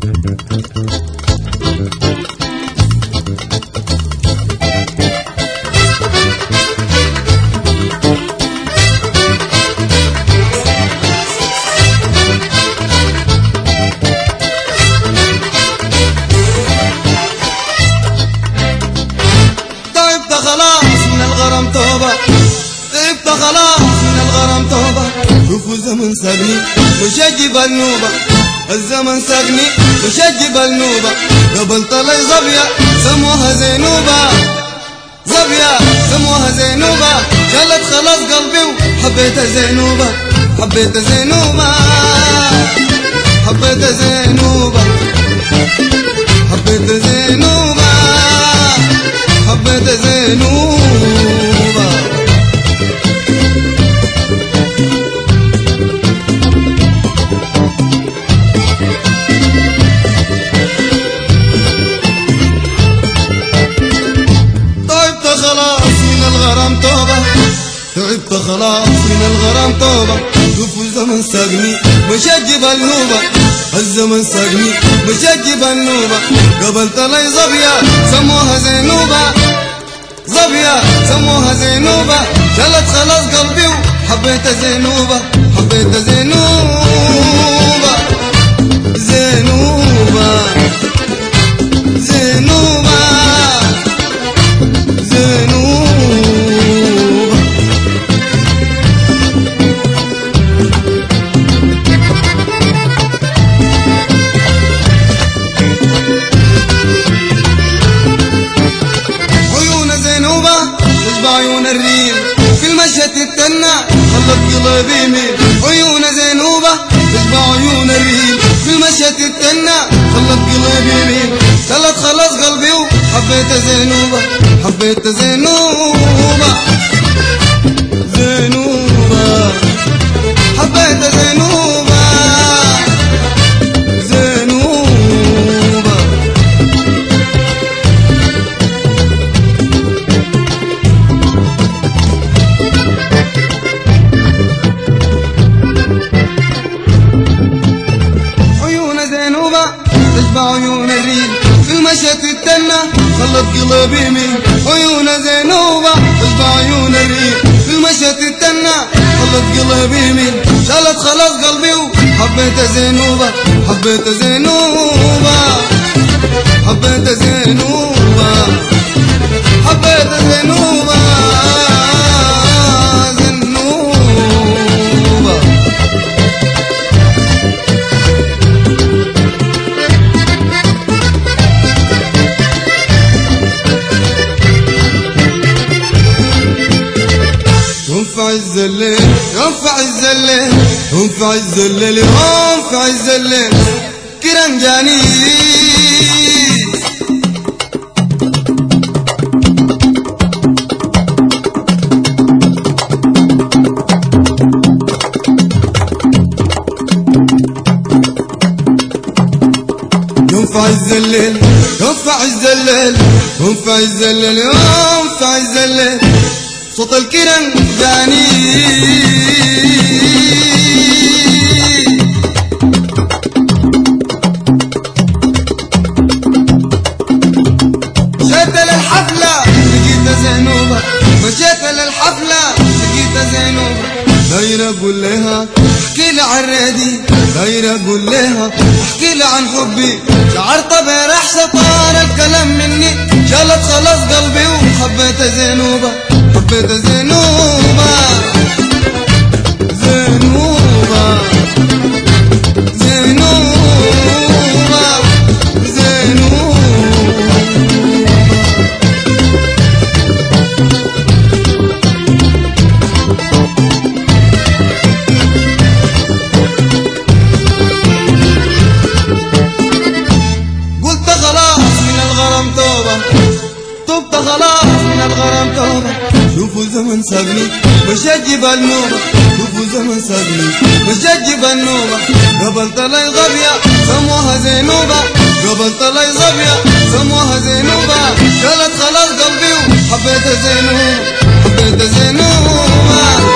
طيبت خلاص من الغرام توبة. شوفوا الزمن ساقني وشجب النوبة، الزمن ساقني وشجب النوبة. قبل طلع زبية سموها زينوبة، زبية سموها زينوبة. شالت خلاص قلبي وحبيت زينوبة، حبيت زينوبة، حبيت زينوبة، حبيت زينوبة، حبيت زينوبة. تعبت خلاص من الغرام توبة. شوفوا الزمن ساقني وشجب النوبة، الزمن ساقني وشجب النوبة. قبل طلع زبية سموها زينوبة، زبية سموها زينوبة. شالت خلاص قلبي وحبيت زينوبة، حبيت زينوبة، زينوبة، زينوبة، زينوبة. عيون الريم في المشهد تتنى خلت قلبي يميل. عيون زينوبة تشبع عيون الريم في المشهد تتنى خلت قلبي يميل. خلت خلاص قلبي وحبيت زينوبة، حبيت زينوبة، زينوبة، حبيت زينوبة، زينوبة. تشبع عيون الريل في المشهد تتنى خلت قلبي يميل. عيون زينوبة تشبع عيون الريل في المشهد تتنى خلت قلبي يميل. شالت خلاص قلبي وحبيت زينوبة، حبيت زينوبة، حبيت زينوبة، حبيت زينوبة، زينوبة. يوم في عز الليل، يوم في عز الليل، يوم في عز الليل، يوم في عز الليل كيران جاني. يوم في عز الليل، يوم في عز الليل، يوم في عز الليل، يوم في عز الليل صوت الكيران جاني. مشيت للحفلة لقيت زينوبة، مشيت للحفلة لقيت زينوبة. دايرة اقول لها احكي لي عن ريدي، دايرة اقول لها احكي لي عن حبي. شعرت برح شطار الكلام مني. شالت خلاص قلبي وحبيت زينوبة، حبيت زينوبة، زينوبة، زينوبة، زينوبة. قلت خلاص من الغرام توبة، تبت خلاص من الغرام توبة. شوفوا زمن ساقني وشجب النوبة، شوفوا زمن ساقني وشجب النوبة. قبل طلع غبية سموها زينوبة، قبل طلع غبية سموها زينوبة. شالت خلاص قلبي وحبيت زينوبة، حبيت زينوبة.